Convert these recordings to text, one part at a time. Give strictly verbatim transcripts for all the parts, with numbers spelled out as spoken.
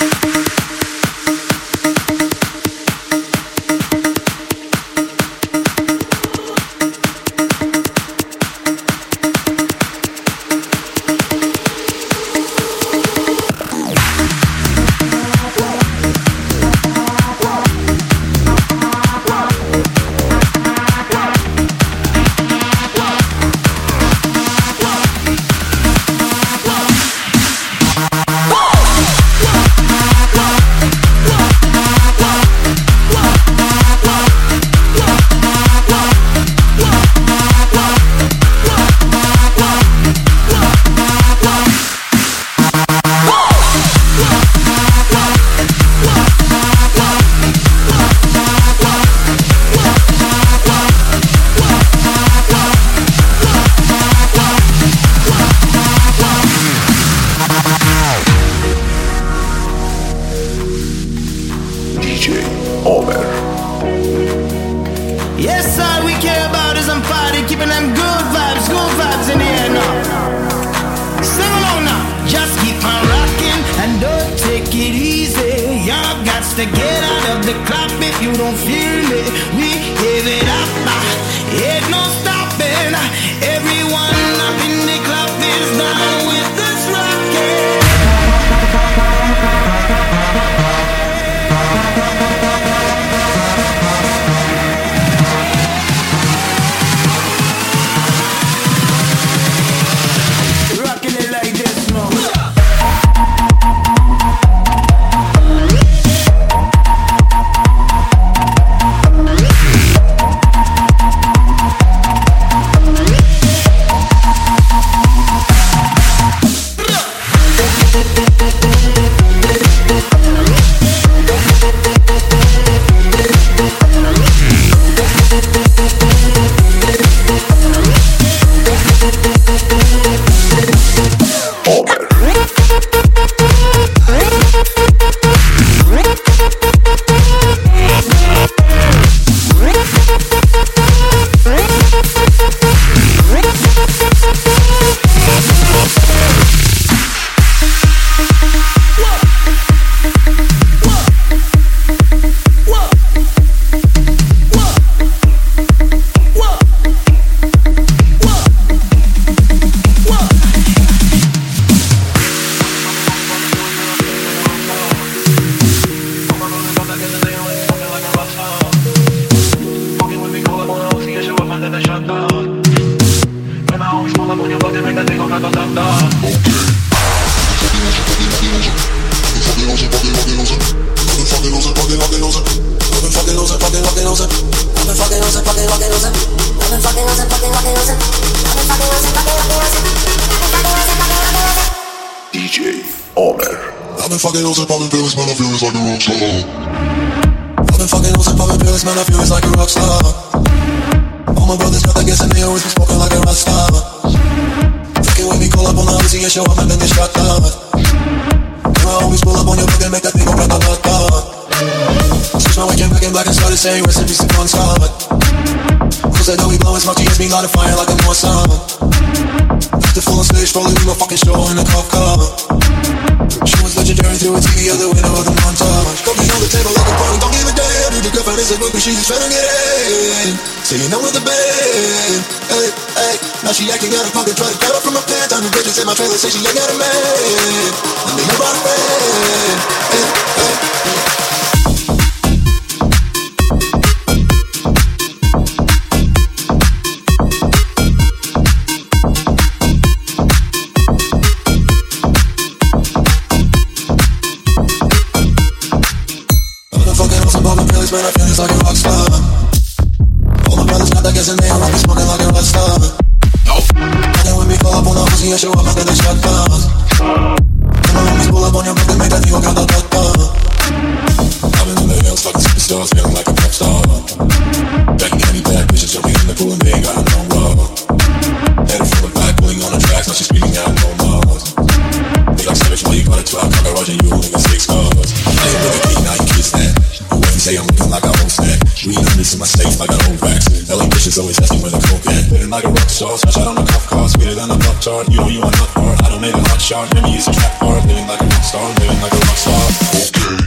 Saying recipes to one star. Cause I know we blowing smoke, G S me light a fire like a North Summer. After full on stage, probably do a fucking show in a cop car. She was legendary through a T V out the window of the montage. Coffee on the table like a party, don't give a damn. Dude, the girlfriend is a book, but she's just trying to get in. Singing out with the band. Hey, hey, now she acting out of pocket, trying to cut up from my pants. I'm the bitches in my trailer, say she ain't got a man. And they know about a man. Hey, hey, hey. Man, I feel it's like a rock star. All my brothers got that gas and they all be smoking like a rock star. And then when we call up on the pussy and show up after they shut down. And my homies pull up on your block and make that thing go count the dot. I've been in the hills fucking superstars, feeling like a pop star. Jackie Candy bad bitches jumping in the pool and they ain't got no love. Headed from the back, pulling on the tracks, now she's speaking out no mouth. They like savage, why you got a twelve, cock a Roger, you only got six cars. I ain't with a key, now you kiss that. Say I'm looking like I won't snack. Green hundreds in my safe like I own racks. L A bitch She's always asking when I'm smoking. Living like a rock star, smash out on a cuff car, sweeter than a pop tart. You know you are not hard. I don't make a hot shot. Let me use a trap part. Living like a rock star, living like a rock star. Okay.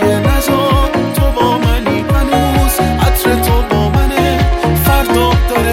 داره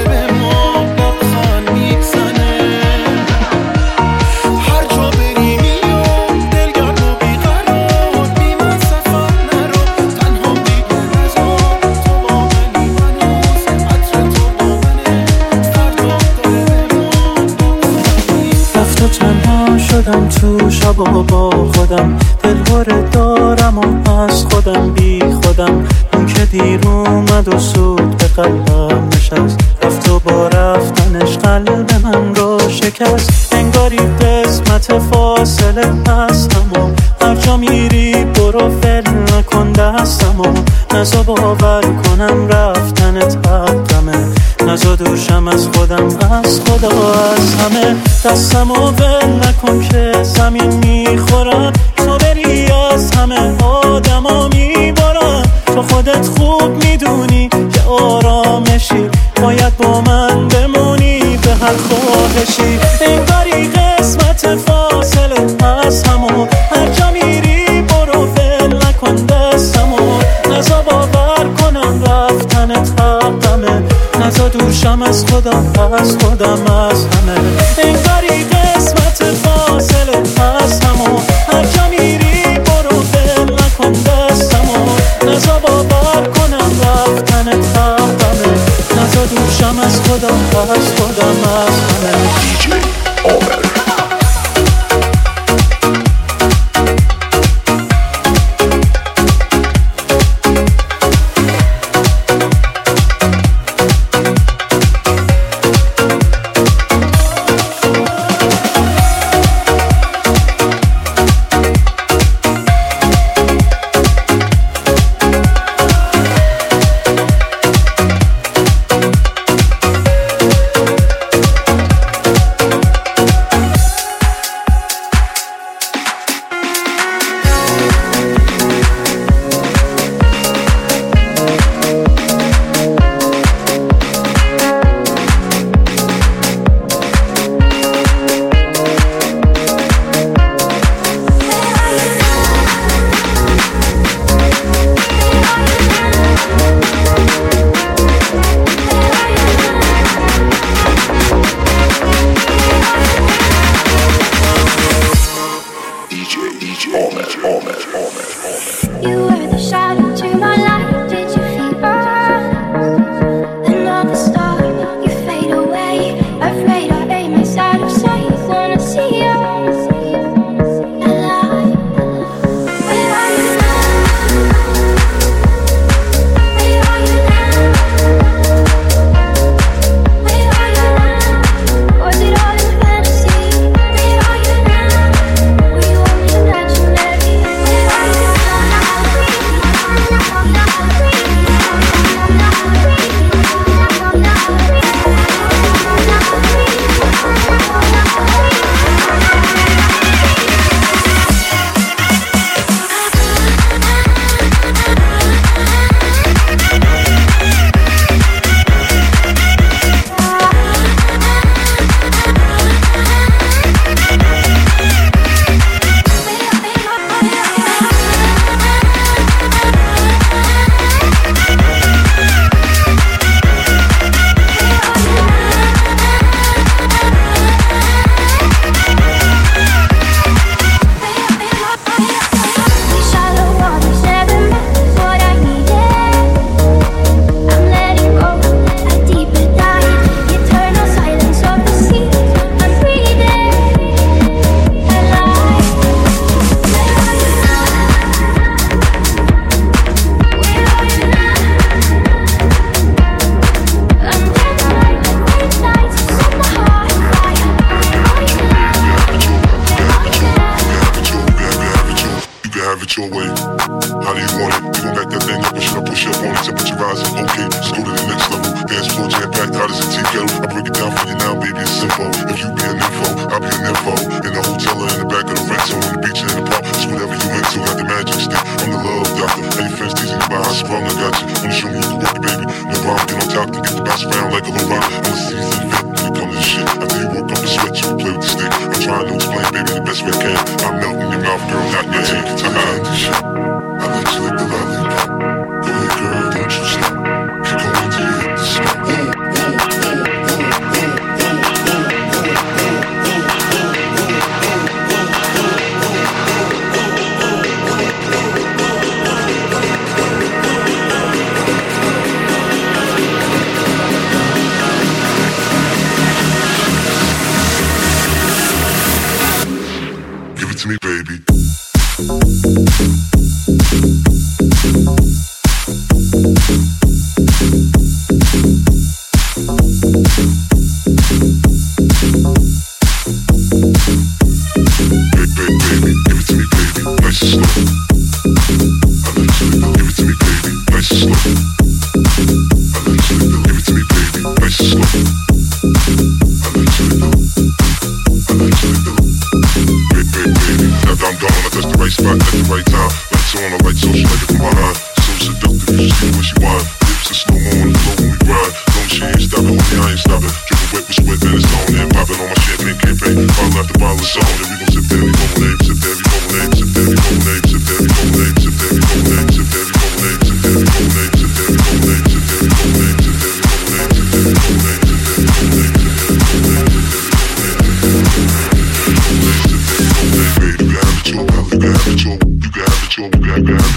شدم تو شب و با خودم، دلهوره دارم و از خودم بی خودم. اون که دیر اومد و سود به قلبم نشست، رفت و با رفتنش قلب من رو شکست. انگاری قسمت فاصله هستم و هر جا میری برو فل نکن دستم و نزا باور کنم رفتنت حقمه، نزا دوشم از خودم از خدا از همه. دستم و ول نکن که زمین میخورم، تو بری از همه آدم ها میبارم. تو خودت خوب میدونی که آرامشی، باید با من بمونی به هر خواهشی. انگاری قسمت فاصله از همو هر جا میری برو ول نکن دستمو، نزا باور کنم رفتنت حقمه، نزا دوشم از خودم از خودم از همه. انگاری قسمت فاصله از همو هر جا میری برو ول نکن دستمو، نزا باور کنم رفتنت حقمه، نزا دوشم از خودم از خودم از همه. دی جی عامر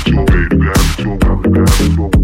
gravity, gravity, gravity, gravity, gravity,